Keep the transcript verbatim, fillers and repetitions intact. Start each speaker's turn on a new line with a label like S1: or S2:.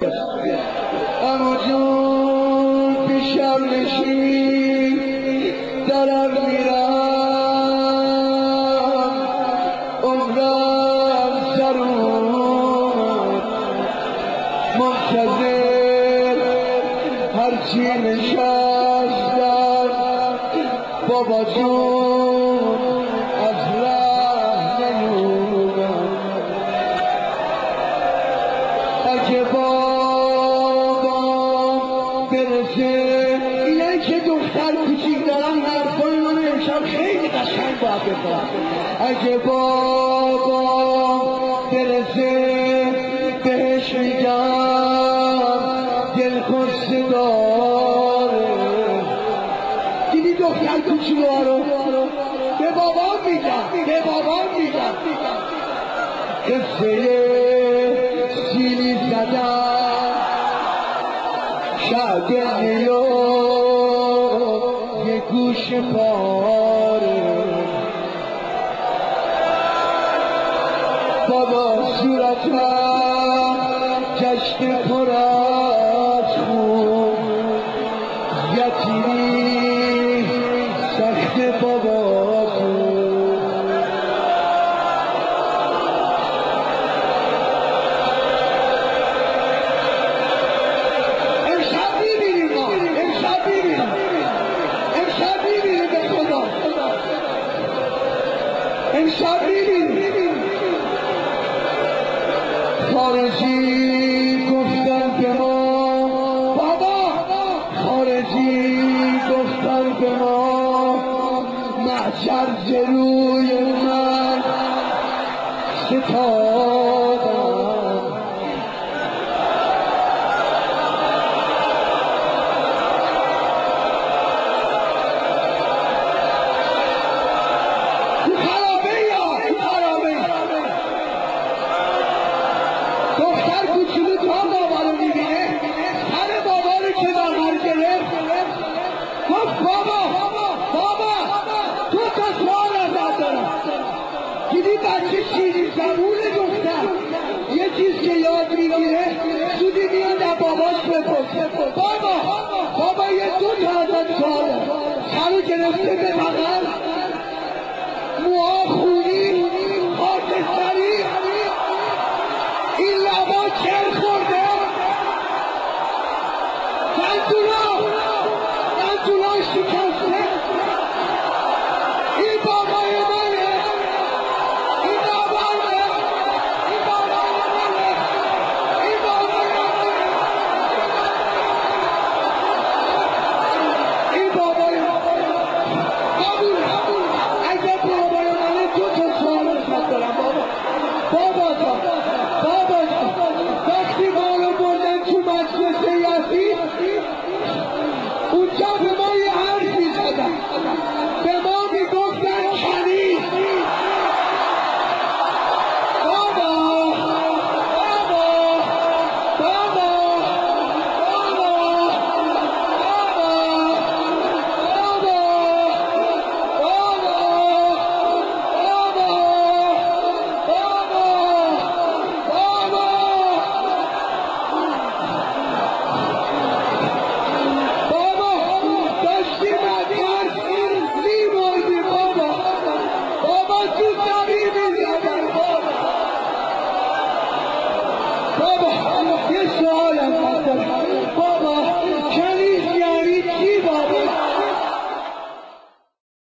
S1: اما جون پیشم نشین دارم میرم عمرم سرون منتظر هرچی نشستم بابا جون از ره نیومد اگه بابا برسه اینه که دختر کوچیک دارن حرفای منو امشب خیلی قشنگ باید بکنم اگه بابا برسه بهش میگم دلخوش داره دیدی دختر کوچیکا رو به بابا میگم به بابا میگم قصه سیلی زدم شب نیو یه گوش پاره بابا صورتم گشت پر از خون یتیمی سخت بابا امشب میبینیم خارجی گفتن به ما بابا خارجی گفتن به ما محشر جلوی من ستادم دختر کوچولو تا بابا رو میبینه سر بابا رو که در هم گرفت گفت بابا بابا تو تا سوال ازت دارم دیدی بچه شیرین زبون دختر یه چیز که یاد میگیره زودی میاد از باباش بپرسه بابا بابا یه دو تا ازت سوال دارم سر گرفته به بغل موها خونی خاکستری این لبا چر خورده دندونا دندونا شکسته این بابای منه این بابایه این بابای منه این بابای منه این بابای قبول قبول اگه بابای منه دو تا سوال ازت دارم بابا بابا جان بابا جان وقتی ما رو بردن تو مدرسه یزید اونجا به ما یه حرفی زدن به ما میگفتن کنیز بابا بابا بابا بابا بابا